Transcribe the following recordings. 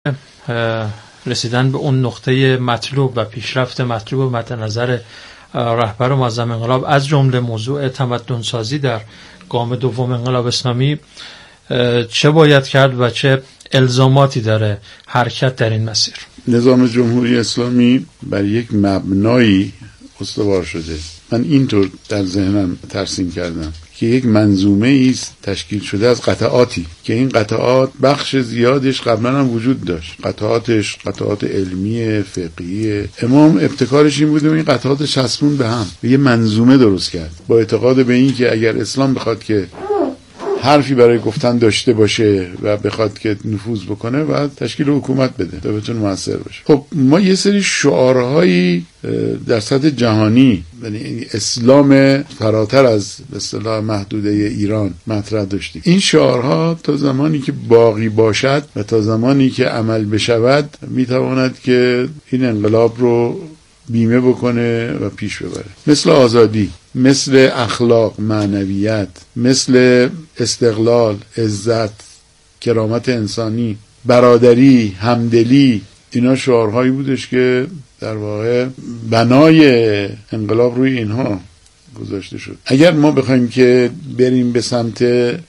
رسیدن به اون نقطه مطلوب و پیشرفت مطلوب مد نظر رهبر معظم انقلاب از جمله موضوع تمدن سازی در گام دوم انقلاب اسلامی چه باید کرد و چه الزاماتی داره حرکت در این مسیر؟ نظام جمهوری اسلامی بر یک مبنایی استوار شده. من اینطور در ذهنم ترسیم کردم که یک منظومه است تشکیل شده از قطعاتی که این قطعات بخش زیادش قبلا هم وجود داشت. قطعات علمی، فقهی. امام ابتکارش این بود این قطعات چسبون به هم و یه منظومه درست کرد با اعتقاد به این که اگر اسلام بخواد که حرفی برای گفتن داشته باشه و بخواد که نفوذ بکنه و تشکیل حکومت بده تا بتونه موثر باشه. خب ما یه سری شعارهایی در سطح جهانی، یعنی اسلام فراتر از به اصطلاح محدوده ایران مطرح داشتیم. این شعارها تا زمانی که باقی باشد و تا زمانی که عمل بشود میتواند که این انقلاب رو بیمه بکنه و پیش ببره. مثل آزادی، مثل اخلاق، معنویت، مثل استقلال، عزت، کرامت انسانی، برادری، همدلی. اینا شعارهایی بودش که در واقع بنای انقلاب روی اینها گذاشته شد. اگر ما بخوایم که بریم به سمت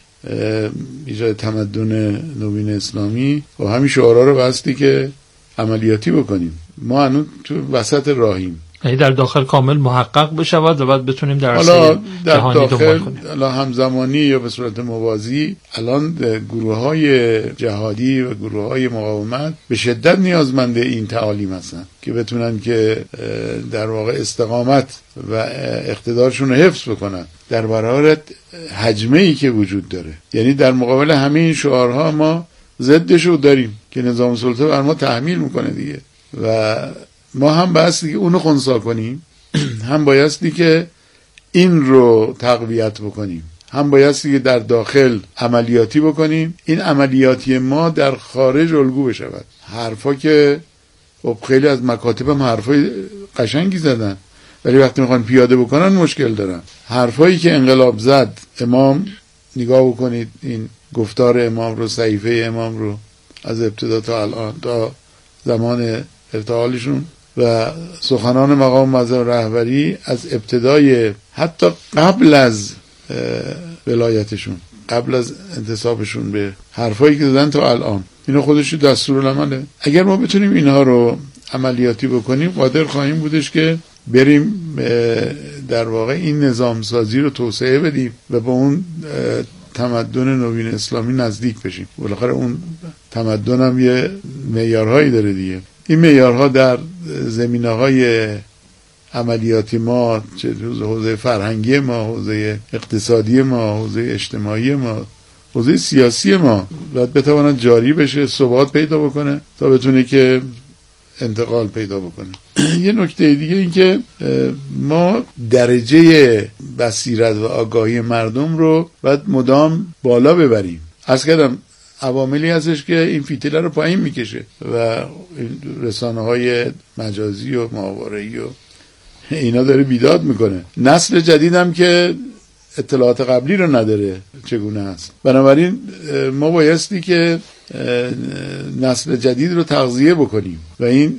ایجاد تمدن نوین اسلامی و همین شعارها رو بستی که عملیاتی بکنیم، ما هنوز تو وسط راهیم. یعنی در داخل کامل محقق بشود و بعد بتونیم در عرصه جهانی دنبال کنیم. الان همزمانی یا به صورت موازی الان گروه‌های جهادی و گروه‌های مقاومت به شدت نیازمند این تعالیم هستن که بتونن که در واقع استقامت و اقتدارشون رو حفظ بکنن در برابر هجمه‌ای که وجود داره. یعنی در مقابل همه این شعارها ما ضدشو داریم که نظام سلطه بر ما تحمیل میکنه دیگه و ما هم بایستی که اونو خنثی کنیم، هم بایستی که این رو تقویت بکنیم، هم بایستی که در داخل عملیاتی بکنیم. این عملیاتی ما در خارج الگو بشود. حرفا که خب خیلی از مکاتب هم حرفای قشنگی زدن ولی وقتی میخوان پیاده بکنن مشکل دارن. حرفایی که انقلاب زد، امام نگاه بکنید این گفتار امام رو، صحیفه امام رو از ابتدا تا الان تا زمان ارتحالشون و سخنان مقام معظم رهبری از ابتدای حتی قبل از ولایتشون، قبل از انتصابشون به حرفایی که دادن تا الان، اینا خودش دستورالعمله. اگر ما بتونیم اینها رو عملیاتی بکنیم قادر خواهیم بودش که بریم در واقع این نظام سازی رو توسعه بدیم و به اون تمدن نوین اسلامی نزدیک بشیم. بالاخره اون تمدن هم یه معیارهایی داره دیگه. این معیارها در زمینه‌های عملیاتی ما، چه حوزه فرهنگی ما، حوزه اقتصادی ما، حوزه اجتماعی ما، حوزه سیاسی ما باید بتواند جاری بشه، ثبات پیدا بکنه تا بتونه که انتقال پیدا بکنه. یه نکته دیگه این که ما درجه بصیرت و آگاهی مردم رو باید مدام بالا ببریم. عرض کردم عواملی هستش که این فتیله رو پایین میکشه و رسانه‌های مجازی و ماهواره‌ای و اینا داره بیداد میکنه. نسل جدیدم که اطلاعات قبلی رو نداره چگونه هست. بنابراین ما بایستی که نسل جدید رو تغذیه بکنیم و این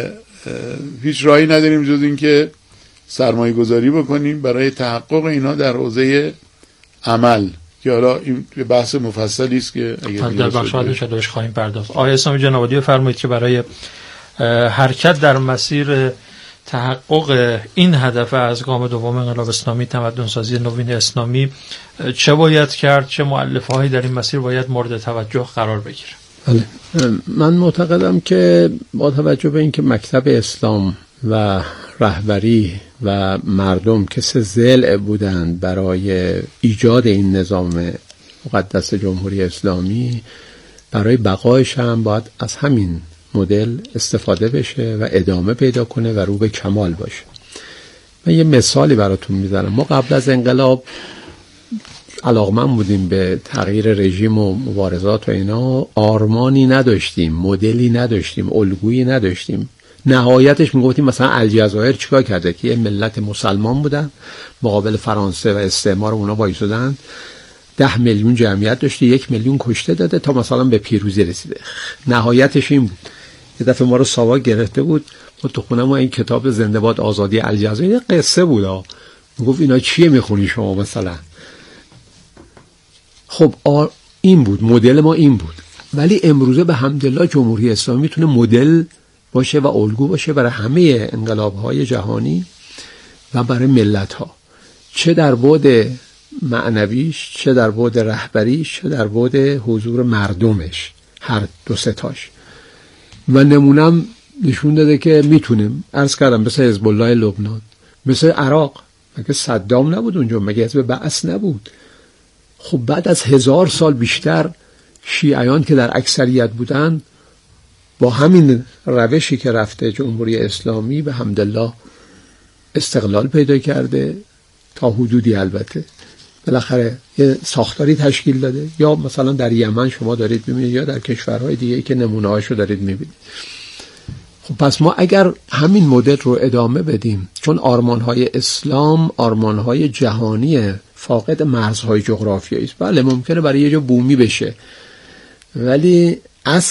هیچ راهی نداریم جز این که سرمایه گذاری بکنیم برای تحقق اینا در حوزه عمل که حالا این بحث مفصلی است که اگر در بخش بعدش ادامهش خواهیم پرداخت. آقای اسلامی جنابعالی بفرمایید که برای حرکت در مسیر تحقق این هدف از گام دوم انقلاب اسلامی، تمدن سازی نوین اسلامی، چه باید کرد؟ چه مؤلفه‌هایی در این مسیر باید مورد توجه قرار بگیره؟ بله، من معتقدم که با توجه به اینکه مکتب اسلام و رهبری و مردم که سه ضلع بودند برای ایجاد این نظام مقدس جمهوری اسلامی، برای بقایش هم باید از همین مدل استفاده بشه و ادامه پیدا کنه و رو به کمال باشه. من یه مثالی براتون میزنم. ما قبل از انقلاب علاقمند بودیم به تغییر رژیم و مبارزات و اینا، آرمانی نداشتیم، مدلی نداشتیم، الگویی نداشتیم. نهایتش میگفتیم مثلا الجزایر چیکار کرده که یه ملت مسلمان بودن مقابل فرانسه و استعمار اونا وایسادن 10 میلیون جمعیت داشته، 1 میلیون کشته داده تا مثلا به پیروزی رسیده. نهایتش این بود. یه دفعه ما رو ساواک گرفته بود، ما تو خونه ما این کتاب زنده باد آزادی الجزایر، یه قصه بود. میگفت اینا چیه میخونی شما مثلا؟ خب این بود مدل ما، این بود. ولی امروزه به حمدالله جمهوری اسلامی میتونه مدل باشه و الگو باشه برای همه انقلاب‌های جهانی و برای ملت‌ها، چه در بعد معنویش، چه در بعد رهبریش، چه در بعد حضور مردمش، هر دو ستاش. و نمونم نشون داده که میتونیم. عرض کردم مثل حزب الله لبنان، مثل عراق، مگه صدام نبود اونجا؟ مگه حزب بعث نبود؟ خب بعد از 1000 سال بیشتر شیعیان که در اکثریت بودن با همین روشی که رفته جمهوری اسلامی به حمدالله استقلال پیدا کرده، تا حدودی البته بالاخره یه ساختاری تشکیل داده. یا مثلا در یمن شما دارید می‌بینید، یا در کشورهای دیگه که نمونه‌هاشو دارید می‌بینید. خب پس ما اگر همین مدل رو ادامه بدیم، چون آرمان‌های اسلام آرمان‌های جهانی فاقد مرزهای جغرافیایی است. بله ممکنه برای یه جا بومی بشه، ولی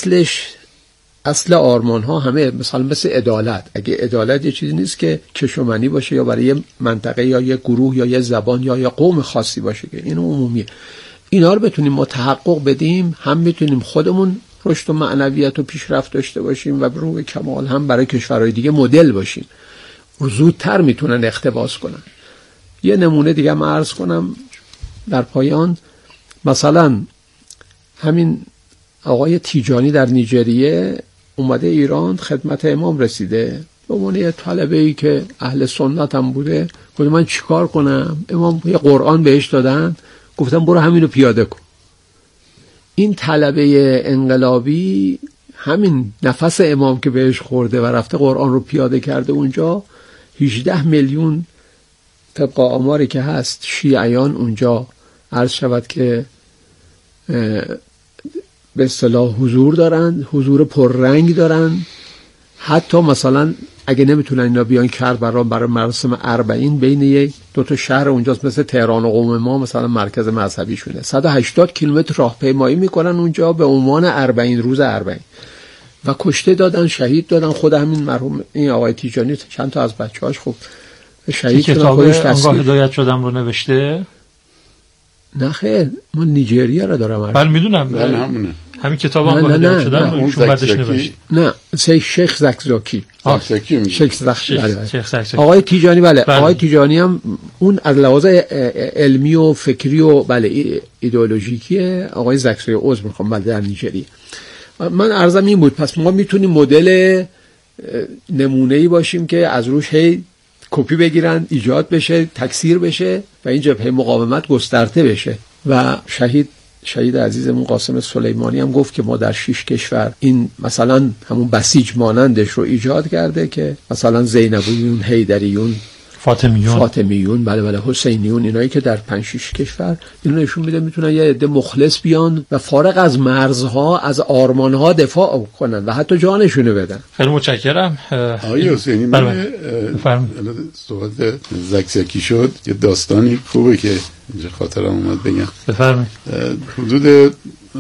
اصل آرمان ها همه مثل عدالت. اگه عدالت یه چیزی نیست که کشومنی باشه یا برای یه منطقه یا یه گروه یا یه زبان یا یه قوم خاصی باشه، که اینو عمومیه. اینا رو بتونیم ما تحقق بدیم، هم میتونیم خودمون رشد و معنویت و پیشرفت داشته باشیم و رو به کمال، هم برای کشورهای دیگه مدل باشیم و زودتر میتونن اقتباس کنن. یه نمونه دیگه هم عرض کنم در پایان. مثلا همین آقای تیجانی در نیجریه اومده ایران، خدمت امام رسیده، به عنوان یه طالبه‌ای که اهل سنت هم بوده. گفت من چیکار کنم؟ امام یه قرآن بهش دادن، گفتم برو همینو پیاده کن. این طلبه انقلابی همین نفس امام که بهش خورده و رفته قرآن رو پیاده کرده اونجا. 18 میلیون طبق آماری که هست شیعیان اونجا عرض شود که به اصطلاح حضور دارن، حضور پررنگ دارن. حتی مثلا اگه نمیتونن اینا بیان کربلا برای مراسم 40 بین یک دو تا شهر اونجاست، مثل تهران و قم ما مثلا مرکز مذهبی شونه، 180 کیلومتر راهپیمایی میکنن اونجا به عنوان 40 روز 40 و کشته دادن، شهید دادن. خود همین مرحوم این آقای تیجانی چند تا از بچه‌هاش خب شهید شدن. کتاب آنگاه هدایت شدم رو نوشته؟ نه خیر، من نیجریه را دارم. بله میدونم، بله همونه. همین کتاب آنگاه هدایت شدم رو ایشون بعدش نوشت. نه شیخ زکزاکی. شیخ زکزاکی. آقای تیجانی بله. آقای تیجانی هم اون از لحاظ علمی و فکری و بله ایدئولوژیکیه. آقای زکزاکی عضو میخوام بله در نیجریه. من عرضم این بود. پس ما میتونیم مدل نمونه‌ای باشیم که از روش هی کپی بگیرن، ایجاد بشه، تکثیر بشه و این جبهه مقاومت گسترده بشه. و شهید عزیزمون قاسم سلیمانی هم گفت که ما در 6 کشور این مثلا همون بسیج مانندش رو ایجاد کرده، که مثلا زینبیون، حیدریون، فاطمیون بله حسینیون، اینایی که در 5-6 کشور اینو نشون میده میتونن یه عده مخلص بیان و فارغ از مرزها از آرمانها دفاع کنن و حتی جانشونو بدن. خیلی متشکرم. آقای حسینی من صحبت زکزاکی شد، یه داستانی خوبه که اینجا خاطرم اومد بگم. بفرمایید. حدود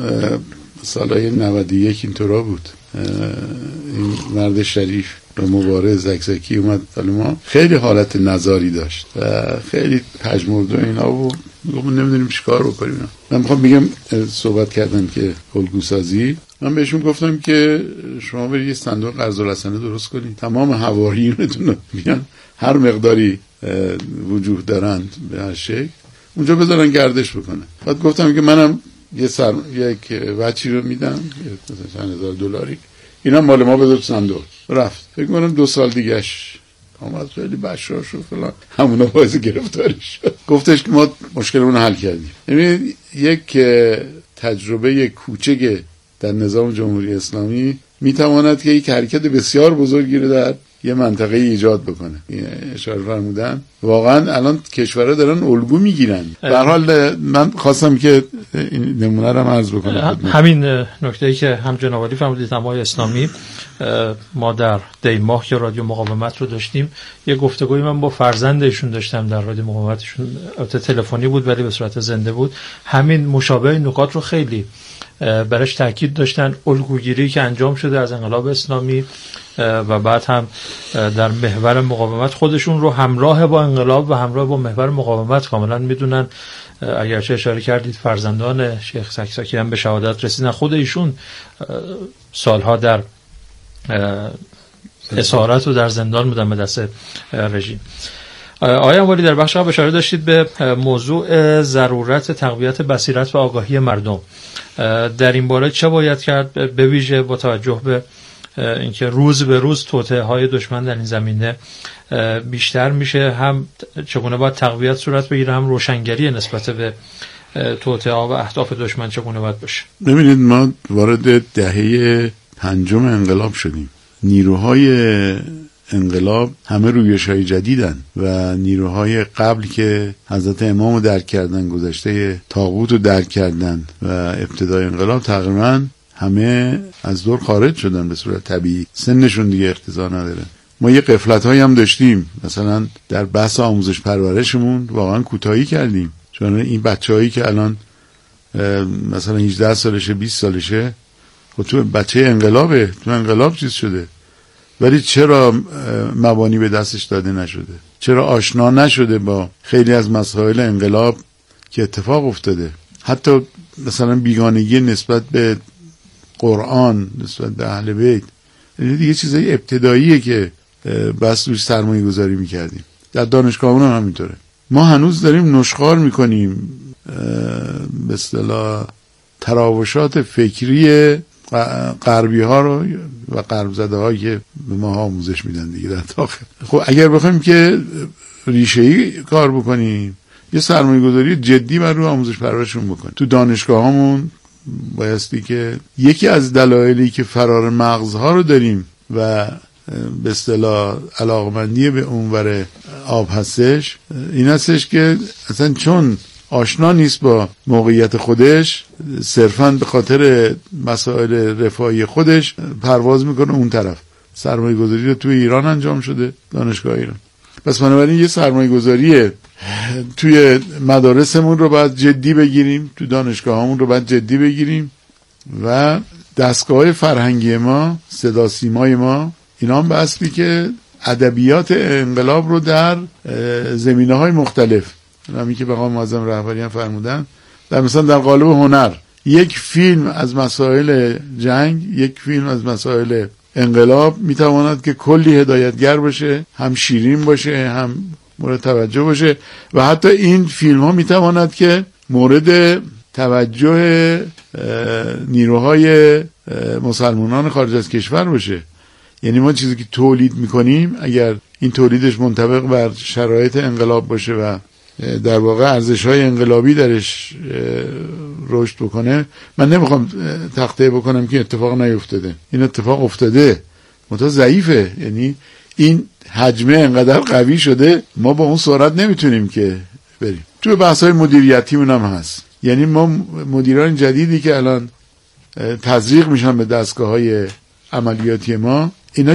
سالهای 91 اینطورا بود. این مرد شریف و مبارز زکزاکی اومد ما، خیلی حالت نزاری داشت و خیلی پژمرده و اینا و ما نمیدونیم چیکار بکنیم. من میخوام بگم صحبت کردن که الگوسازی، من بهشون گفتم که شما برید یه صندوق قرض الحسنه درست کنید، تمام حواریونتون رو بیان هر مقداری وجود دارند به هر شکل اونجا بذارن گردش بکنه. بعد گفتم که منم یک بچی رو میدم مثلا چند هزار دلاری، اینا مال ما بذار صندوق. رفت فکر کنم 2 سال دیگهش آمد خیلی بشاش و فلان، همونا باعث گرفتاری شد. گفتش که ما مشکلمون رو حل کردیم. یعنی یک تجربه کوچک در نظام جمهوری اسلامی میتواند که یک حرکت بسیار بزرگی رو در یه منطقه ایجاد بکنه. اشاره فرمودن واقعا الان کشورها دارن الگو میگیرن. به هر حال من خواستم که این نمونه رو عرض بکنم. همین نکته‌ای که هم جناب عالی فرمودید هم آقای اسلامی، ما در دی ماه که رادیو مقاومت رو داشتیم یه گفتگوی من با فرزندشون داشتم در رادیو مقاومتشون، البته تلفنی بود ولی به صورت زنده بود. همین مشابه نکات رو خیلی برش تاکید داشتن. الگوگیری که انجام شده از انقلاب اسلامی و بعد هم در محور مقاومت خودشون رو همراه با انقلاب و همراه با محور مقاومت کاملا میدونن. اگرچه اشاره کردید فرزندان شیخ سکساکی هم به شهادت رسیدن، خود ایشون سالها در اسارت و در زندان بودن به دست رژیم. آقای انواری در بخش قبل اشاره داشتید به موضوع ضرورت تقویت بصیرت و آگاهی مردم. در این باره چه باید کرد، به ویژه با توجه به اینکه روز به روز توطئه‌های دشمن در این زمینه بیشتر میشه، هم چگونه باید تقویت صورت بگیره، هم روشنگری نسبت به توطئه‌ها و اهداف دشمن چگونه باید بشه؟ ببینید ما وارد دهه پنجم انقلاب شدیم. نیروهای انقلاب همه رویش‌های جدیدن و نیروهای قبل که حضرت امام رو درک کردن، گذشته طاغوت رو درک کردن و ابتدای انقلاب تقریبا همه از دور خارج شدن به صورت طبیعی. سنشون دیگه اقتضا نداره. ما یه غفلت‌هایی هم داشتیم، مثلا در بحث آموزش پرورشمون واقعا کوتاهی کردیم. چون این بچه‌هایی که الان مثلا 18 سالشه 20 سالشه، خب تو بچه انقلابه، تو انقلاب چیز شده، ولی چرا مبانی به دستش داده نشده؟ چرا آشنا نشده با خیلی از مسائل انقلاب که اتفاق افتاده؟ حتی مثلا بیگانگی نسبت به قرآن، نسبت به اهل بیت، این دیگه چیزای ابتداییه که بس روش سرمایه گذاری میکردیم. در دانشگاهمون هم همینطوره. ما هنوز داریم نشخوار میکنیم به اصطلاح تراوشات فکری غربی ها رو و غرب زده هایی که به ما آموزش میدن دیگه در داخل. خب اگر بخوایم که ریشه‌ای کار بکنیم، یه سرمایه گذاری جدی بر روی آموزش پرورشون بکنیم. تو دانشگاه هامون بایستی که یکی از دلایلی که فرار مغزها رو داریم و به اصطلاح علاقمندی به اونور آب هستش، این هستش که اصلا چون آشنا نیست با موقعیت خودش، صرفاً به خاطر مسائل رفاهی خودش پرواز میکنه اون طرف. سرمایه گذاری رو توی ایران انجام شده، دانشگاه ایران. پس بنابراین یه سرمایه گذاری توی مدارسمون رو باید جدی بگیریم، تو دانشگاهامون رو باید جدی بگیریم و دستگاه فرهنگی ما، صدا سیمای ما، اینا هم بستی که ادبیات انقلاب رو در زمینه‌های مختلف، همین که مقام معظم رهبری هم فرمودن، در مثلا در قالب هنر، یک فیلم از مسائل جنگ، یک فیلم از مسائل انقلاب میتواند که کلی هدایتگر باشه، هم شیرین باشه، هم مورد توجه باشه و حتی این فیلم ها میتواند که مورد توجه نیروهای مسلمانان خارج از کشور باشه. یعنی ما چیزی که تولید میکنیم اگر این تولیدش منطبق بر شرایط انقلاب باشه و در واقع ارزش‌های انقلابی درش رشد بکنه، من نمیخوام تخطئه بکنم که اتفاق نیفتاده، این اتفاق افتاده، منتها ضعیفه. یعنی این حجمه انقدر قوی شده ما با اون سرعت نمیتونیم که بریم. توی بحث‌های مدیریتیمون هم هست. یعنی ما مدیران جدیدی که الان تزریق میشن به دستگاه‌های عملیاتی ما، اینا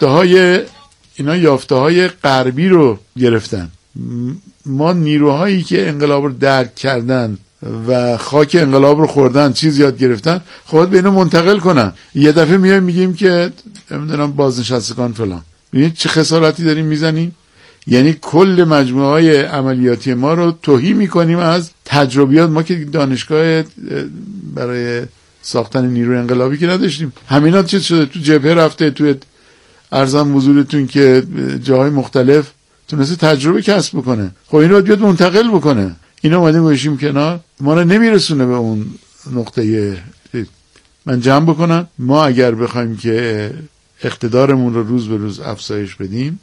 یافته‌های غربی رو گرفتن. ما نیروهایی که انقلاب رو درک کردن و خاک انقلاب رو خوردن، چیز یاد گرفتن، خود به اینو منتقل کنن. یه دفعه میایم میگیم که نمیدونم بازنشستگان فلان. ببینید چه خسارتی داریم میزنیم. یعنی کل مجموعه های عملیاتی ما رو تهی میکنیم از تجربیات. ما که دانشگاه برای ساختن نیروی انقلابی که نداشتیم. همینا چیز شده، تو جبهه رفته، تو ارزم حضورتون که جاهای مختلف تونسته تجربه کسب بکنه. خب اینو باید منتقل بکنه. اینا اومدیم گوشیم کنار، ما رو نمیرسونه به اون نقطه. من جمع بکنم، ما اگر بخوایم که اقتدارمون رو روز به روز افزایش بدیم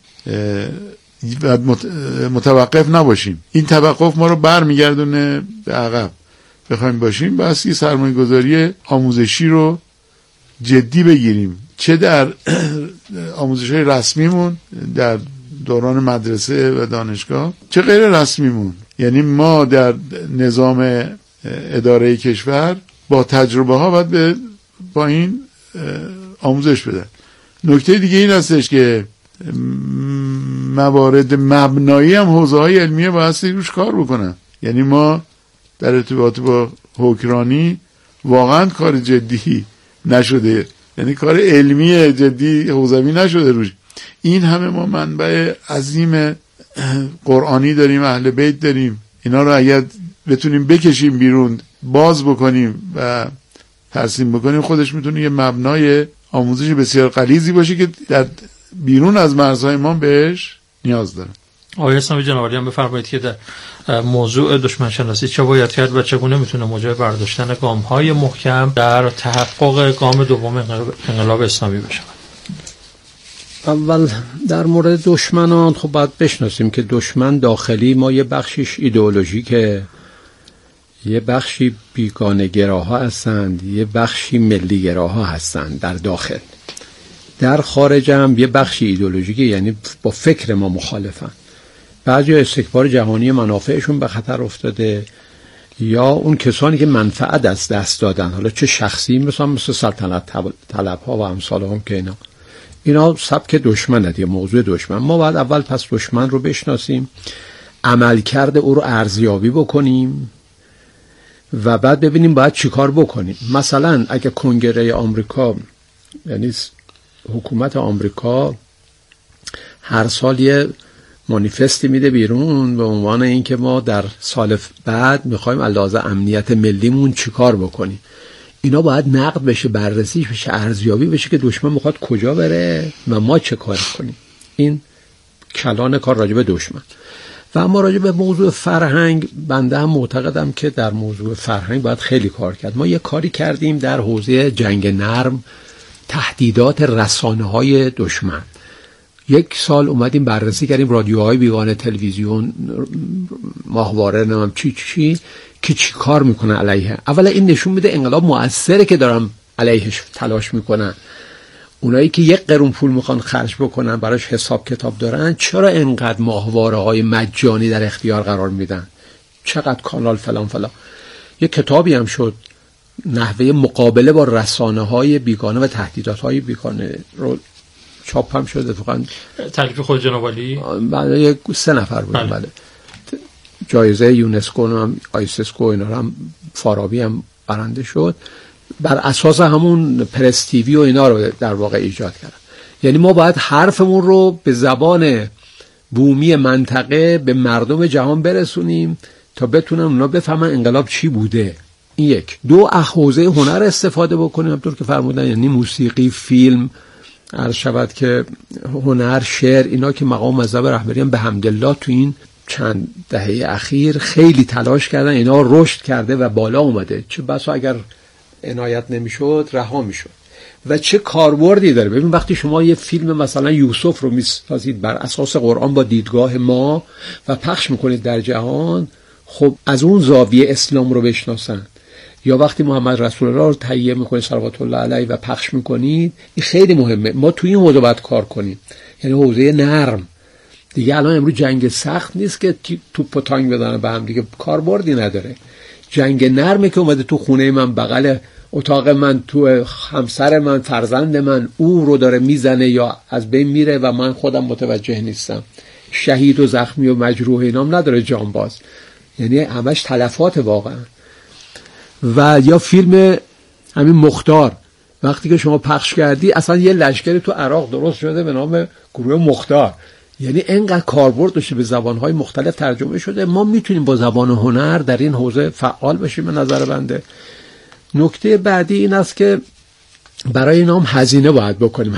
و متوقف نباشیم، این توقف ما رو برمیگردونه به عقب. بخوایم باشیم بس که سرمایه گذاری آموزشی رو جدی بگیریم. چه در آموزش‌های رسمیمون در دوران مدرسه و دانشگاه، چه غیر رسمیمون. یعنی ما در نظام اداره کشور با تجربه ها باید با این آموزش بدن. نکته دیگه این هستش که موارد مبنایی هم حوزه‌های علمیه بایستی روش کار بکنن. یعنی ما در ارتباط با حکمرانی واقعا کار جدی نشده، یعنی کار علمی جدی حوزوی نشده روش. این همه ما منبع عظیم قرآنی داریم، اهل بیت داریم، اینا رو اگر بتونیم بکشیم بیرون، باز بکنیم و ترسیم بکنیم، خودش میتونه یه مبنای آموزش بسیار غلیظی باشه که در بیرون از مرزهای ما بهش نیاز داره. آقای اسلامی جنابعالی هم بفرمایید که در موضوع دشمن شناسی چه باید کرد و چگونه میتونه موجب برداشتن گام‌های محکم در تحقق گام دوم انقلاب اسلامی بشه؟ اول در مورد دشمنان خب باید بشناسیم که دشمن داخلی ما یه بخشیش ایدئولوژیکه، یه بخشی بیگانه‌گراها هستند، یه بخشی ملی‌گراها هستند در داخل. در خارج هم یه بخشی ایدئولوژیکه، یعنی با فکر ما مخالفن. بعضی استکبار جهانی منافعشون به خطر افتاده، یا اون کسانی که منفعت از دست دادن، حالا چه شخصی مثل سلطنت طلب‌ها و امثال هم که اینا سبک دشمنه دیگه، موضوع دشمن. ما باید اول پس دشمن رو بشناسیم، عملکرد او رو ارزیابی بکنیم و بعد ببینیم باید چی کار بکنیم. مثلا اگه کنگره آمریکا، یعنی حکومت آمریکا هر سال یه مانیفستی میده بیرون به عنوان این که ما در سال بعد میخوایم علاوه امنیت ملیمون چی کار بکنیم، اینا باید نقد بشه، بررسی بشه، ارزیابی بشه که دشمن میخواد کجا بره و ما چه کار کنیم. این کلان کار راجع به دشمن. و اما راجع به موضوع فرهنگ، بنده هم معتقدم که در موضوع فرهنگ باید خیلی کار کرد. ما یه کاری کردیم در حوزه جنگ نرم، تهدیدات رسانه‌های دشمن. یک سال اومدیم بررسی کردیم رادیوهای بیگانه، تلویزیون، ماهواره، نمیم چی که چی کار میکنن علیه. اولا این نشون میده انقلاب مؤثره که دارن علیهش تلاش میکنن. اونایی که یک قرون پول میخوان خرج بکنن، براش حساب کتاب دارن، چرا انقدر ماهواره های مجانی در اختیار قرار میدن؟ چقدر کانال فلان فلان. یک کتابی هم شد نحوه مقابله با رسانه های بیگانه و تهدیدات های بیگانه رو چاپ هم شده. فقط تالیف خود جناب عالی بله 3 نفر بودن. بله جایزه یونسکو هم، آیسسکو، اینا هم فارابی هم برنده شد. بر اساس همون پرس تیوی و اینا رو در واقع ایجاد کردن. یعنی ما باید حرفمون رو به زبان بومی منطقه به مردم جهان برسونیم تا بتونن اونا بفهمن انقلاب چی بوده. این یک. دو، حوزه هنر استفاده بکنیم همونطور که فرمودن، یعنی موسیقی، فیلم، عرض شود که هنر، شعر، اینا که مقام مذهب رهبری هم به حمدالله تو این چند دهه اخیر خیلی تلاش کردن، اینا رشد کرده و بالا اومده. چه بسا اگر عنایت نمیشد رها میشد. و چه کاربردی داره. ببین وقتی شما یه فیلم مثلا یوسف رو میسازید بر اساس قرآن با دیدگاه ما و پخش میکنید در جهان، خب از اون زاویه اسلام رو بشناسن. یا وقتی محمد رسول الله رو تهیه میکنید صلوات الله علیه و پخش میکنید، این خیلی مهمه. ما توی این حوزه باید کار کنیم، یعنی حوزه نرم. دیگه الان امروز جنگ سخت نیست که توپ و تانک بدن به هم، دیگه کاربردی نداره. جنگ نرمه که اومده تو خونه من، بغل اتاق من، تو همسر من، فرزند من، او رو داره میزنه یا از بین میره و من خودم متوجه نیستم. شهید و زخمی و مجروح اینام نداره جانباز، یعنی همش تلفات واقعا. و یا فیلم همین مختار وقتی که شما پخش کردی، اصلا یه لشکری تو عراق درست شده به نام گروه مختار، یعنی انقدر کاربرد داشته، به زبانهای مختلف ترجمه شده. ما میتونیم با زبان هنر در این حوزه فعال بشیم به نظر بنده. نکته بعدی این است که برای اینا هم هزینه باید بکنیم.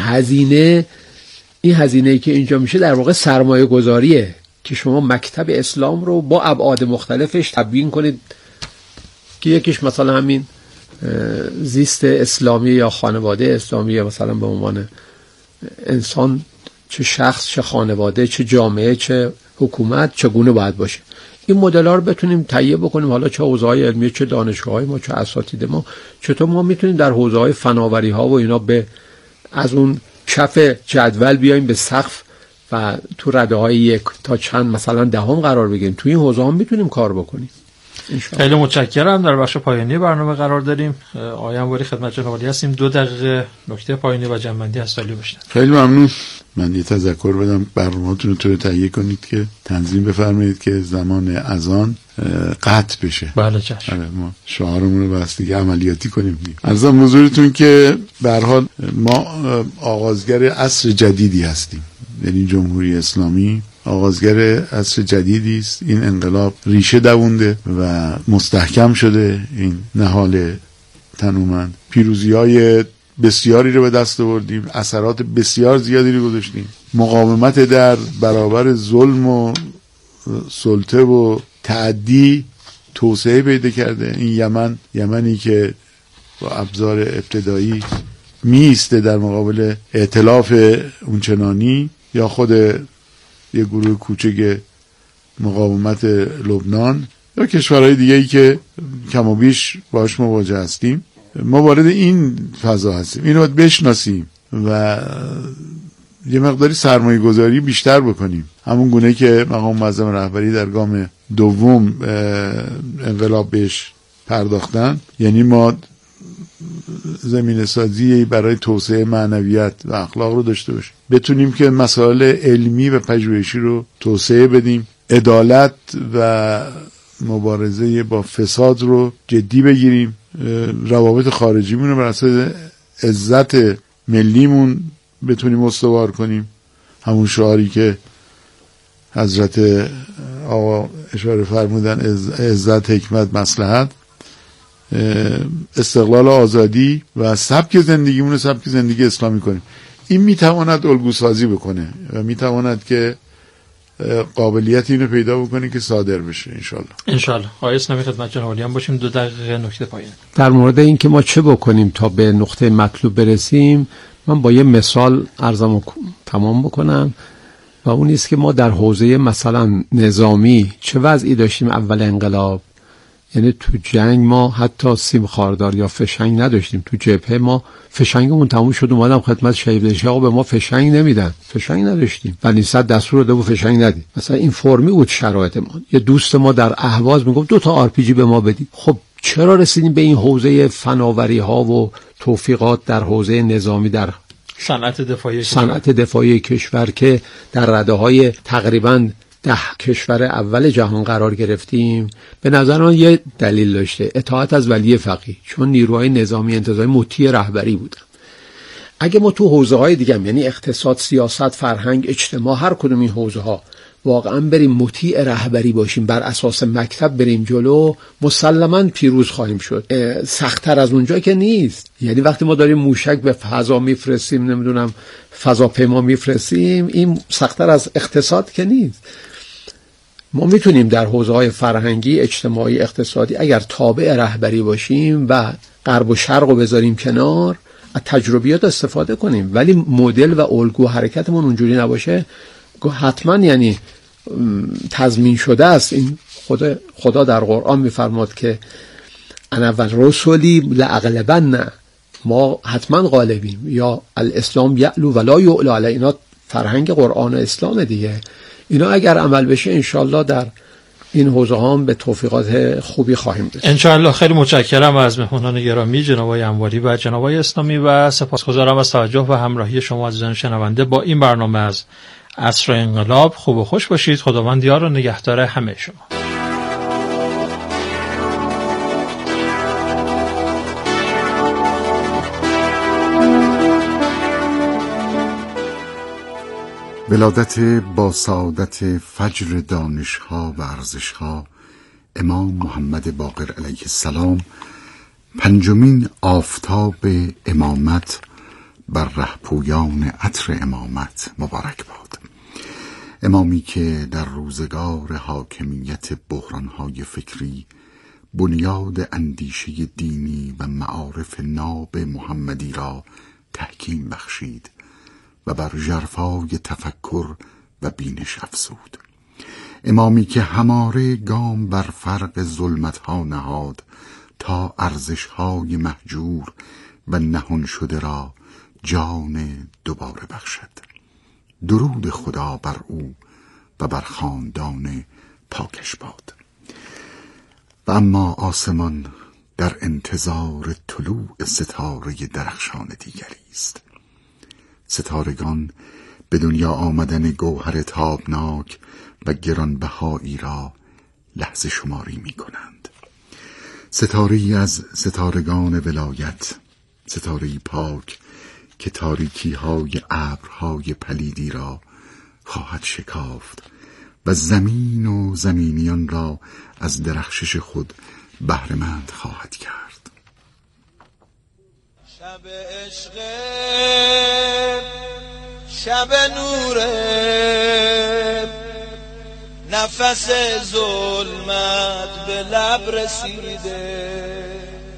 این هزینه‌ای که اینجا میشه در واقع سرمایه گذاریه که شما مکتب اسلام رو با ابعاد مختلفش تبیین کنید، که یکیش مثلا همین زیست اسلامی یا خانواده اسلامی، مثلا به عنوان انسان، چه شخص، چه خانواده، چه جامعه، چه حکومت چگونه باید باشه. این مدل‌ها رو بتونیم تهیه بکنیم، حالا چه حوزه‌های علمی، چه دانشگاه‌های ما، چه اساتید ما. چطور ما میتونیم در حوزه‌های فناوری‌ها و اینا به از اون کف جدول بیایم به سقف و تو رده های 1 تا چند مثلا 10 قرار بگیریم. تو این حوزه هم میتونیم کار بکنیم. خیلی متشکرم. در بخش پایانی برنامه قرار داریم. آقای انواری خدمت جناب عالی هستیم. 2 دقیقه نکته پایانی و جنبندی از سالی بشنویم. خیلی ممنون. من یه تذکر بدم، برنامه‌تون رو طور تهیه کنید که تنظیم بفرمایید که زمان اذان قطع بشه. بله چشم. ما شعارمون رو بس دیگه عملیاتی کنیم. عرضم حضورتون که به هر حال ما آغازگر عصر جدیدی هستیم. یعنی جمهوری اسلامی آغازگر عصر جدیدی است. این انقلاب ریشه دوونده و مستحکم شده. این نهال تنومند پیروزی‌های بسیاری رو به دست آوردیم، اثرات بسیار زیادی رو گذاشتیم. مقاومت در برابر ظلم و سلطه و تعدی توسعه پیدا کرده. این یمنی که با ابزار ابتدایی میسته در مقابل ائتلاف اونچنانی، یا خود یه گروه کوچک مقاومت لبنان، یا کشورهای دیگه‌ای که کم و بیش باهاش مواجه هستیم. ما وارد این فضا هستیم. اینو باید بشناسیم و یه مقداری سرمایه گذاری بیشتر بکنیم، همون گونه که مقام معظم رهبری در گام دوم انقلاب بهش پرداختن. یعنی ما زمینه سازی برای توسعه معنویت و اخلاق رو داشته باشیم، بتونیم که مسائل علمی و پژوهشی رو توسعه بدیم، عدالت و مبارزه با فساد رو جدی بگیریم، روابط خارجیمون رو بر اساس عزت ملیمون بتونیم استوار کنیم، همون شعاری که حضرت آقا اشاره فرمودن، عزت، حکمت، مصلحت، استقلال، آزادی و سبک زندگیمون رو سبک زندگی اسلامی کنیم. این میتواند الگوسازی بکنه و میتواند که قابلیت اینو پیدا بکنه که صادر بشه انشالله. آقای اسلامی خدمت جناب عالی هم باشیم. 2 دقیقه نکته پایان. در مورد این که ما چه بکنیم تا به نقطه مطلوب برسیم، من با یه مثال عرضمو تمام بکنم و اون است که ما در حوزه مثلا نظامی چه وضعی داشتیم اول انقلاب. یعنی تو جنگ ما حتی سیم خاردار یا فشنگ نداشتیم. تو جبهه ما فشنگمون تموم شد، اومدم خدمت شهید آقا به ما فشنگ نمیدن، فشنگ نداشتیم. بنیصد دستور داده بود فشنگ ندید. مثلا این فرمی بود شرایط ما. یه دوست ما در اهواز میگفت 2 تا RPG به ما بدید. خب چرا رسیدیم به این حوزه فناوری ها و توفیقات در حوزه نظامی، در صنعت دفاعی کشور که در رده‌های تقریباً 10 کشور اول جهان قرار گرفتیم؟ به نظر من یه دلیل داشته، اطاعت از ولی فقیه، چون نیروهای نظامی انتظامی مطیع رهبری بودن. اگه ما تو حوزه های دیگه یعنی اقتصاد، سیاست، فرهنگ، اجتماع، هر کدوم این حوزه ها واقعا بریم مطیع رهبری باشیم، بر اساس مکتب بریم جلو، مسلماً پیروز خواهیم شد. سخت‌تر از اونجا که نیست. یعنی وقتی ما داریم موشک به فضا میفرستیم، نمیدونم فضاپیما میفرستیم، این سخت‌تر از اقتصاد که نیست. ما میتونیم در حوزه‌های فرهنگی، اجتماعی، اقتصادی اگر تابع رهبری باشیم و غرب و شرق رو بذاریم کنار، از تجربیات استفاده کنیم، ولی مدل و الگو حرکتمون اونجوری نباشه، حتما یعنی تضمین شده است. این خدا در قرآن میفرماد که انا و رسولی لاغلبن، ما حتما غالبیم، یا الاسلام یعلو ولا یعلو علی. اینا فرهنگ قرآن و اسلام دیگه. اینا اگر عمل بشه انشالله در این حوزه هم به توفیقات خوبی خواهیم رسید انشالله. خیلی متشکرم از مهمانان گرامی جناب آقای انواری و جناب آقای اسلامی و سپاسگزارم از توجه و همراهی شما عزیزان شنونده با این برنامه از عصر انقلاب. خوب و خوش باشید. خداوند یار و نگهدار همه شما. ولادت با سعادت فجر دانش‌ها و ارزش‌ها امام محمد باقر علیه السلام، 5مین آفتاب امامت بر رهپویان عطر امامت مبارک باد. امامی که در روزگار حاکمیت بحران‌های فکری بنیاد اندیشه دینی و معارف ناب محمدی را تحکیم بخشید و بر ژرفای تفکر و بینش افزود. امامی که هماره گام بر فرق ظلمت‌ها نهاد تا ارزش‌های مهجور و نهان شده را جان دوباره بخشد. درود خدا بر او و بر خاندان پاکش باد. و اما آسمان در انتظار طلوع ستاره درخشان دیگری است. ستارگان به دنیا آمدن گوهر تابناک و گرانبهایی را لحظه شماری می کنند. ستاره‌ای از ستارگان ولایت، ستاره‌ای پاک که تاریکی های ابرهای پلیدی را خواهد شکافت و زمین و زمینیان را از درخشش خود بهره‌مند خواهد کرد. شب عشق، شب نور، نفس ظلمت به لب رسیده.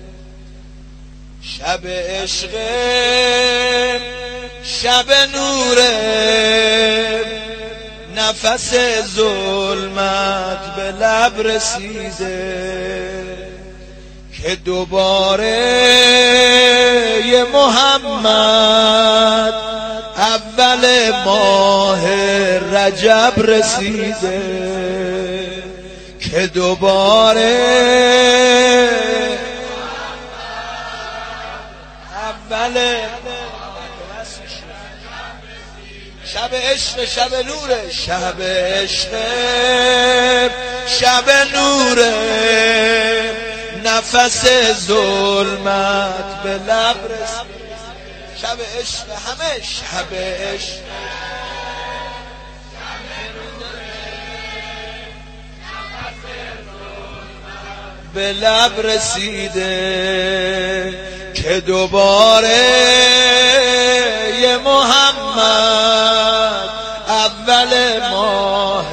شب عشق، شب نور، نفس ظلمت به لب رسیده. که دوباره یه محمد اول ماه رجب رسیده. که دوباره اول شب عشق، شب نوره، شب عشق، شب نوره، نفس ظلمت به لب رسید. شب عشق، همه شب عشق، به لب رسیده. که دوباره یه محمد اول ماه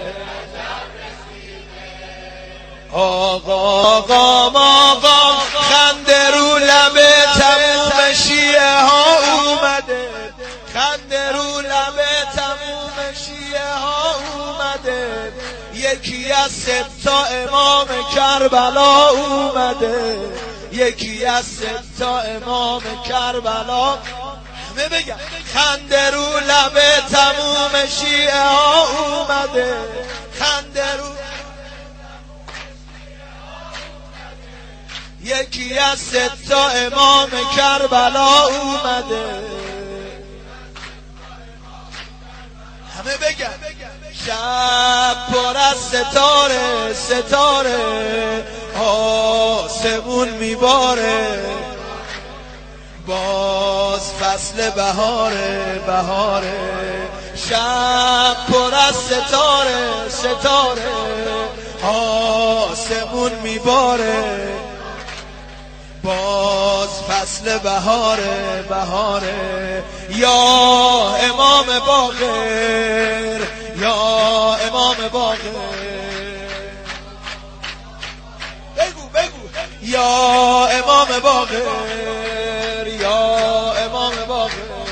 آقا خنده رو لب تموم شیعه ها اومده. خنده رو لب تموم شیعه ها اومده. یکی از 3 تا امام کربلا اومده. یکی از 3 تا امام کربلا. همه بگن خنده رو لب تموم شیعه ها اومده. خنده رو یکی از 3 تا امام کربلا اومده. همه بگن شب پر از ستاره، ستاره آسمون میباره. باز فصل بهاره، بهاره. شب پر از ستاره، ستاره آسمون میباره. باز فصل بهاره، بهاره. یا امام باقر، یا امام باقر، بگو بگو. یا امام باقر، یا امام باقر.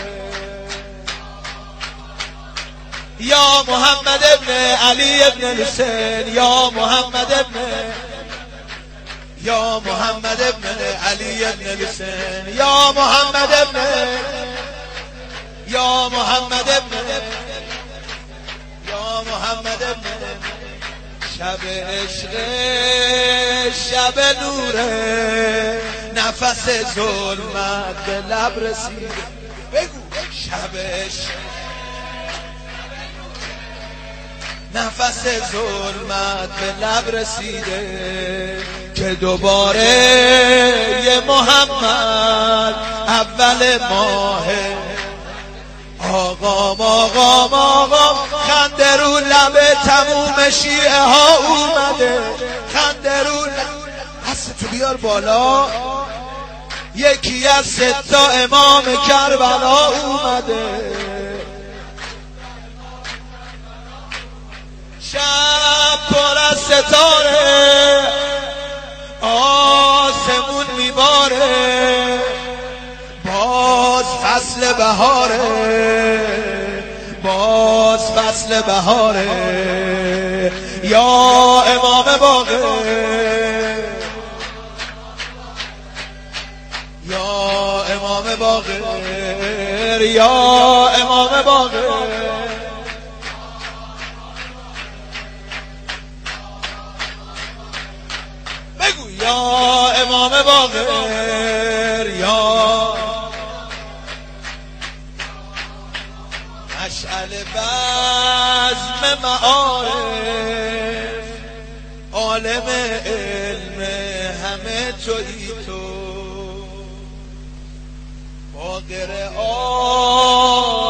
یا محمد ابن علی ابن الحسین، یا محمد ابن، یا محمد ابن علی ابن الحسین، یا محمد ابن، یا محمد ابن، یا محمد ابن. شب عشق، شب نوره، نفس ظلمت به لب رسید. بگو شب عشق، نفس ظلمت به لب رسیده. که دوباره یه محمد اول ماه آقا خنده رو لب تموم شیعه ها اومده. خنده رو دستتو بیار بالا. یکی از 3 تا امام کربلا اومده. شب پر از ستاره آسمون میباره. باز فصل بهاره، باز فصل بهاره. یا امام باقر، یا امام باقر. یا امام باقر بگو یا امام باقر یا مشعل بزم معارف عالم علم همه تویی تو باقر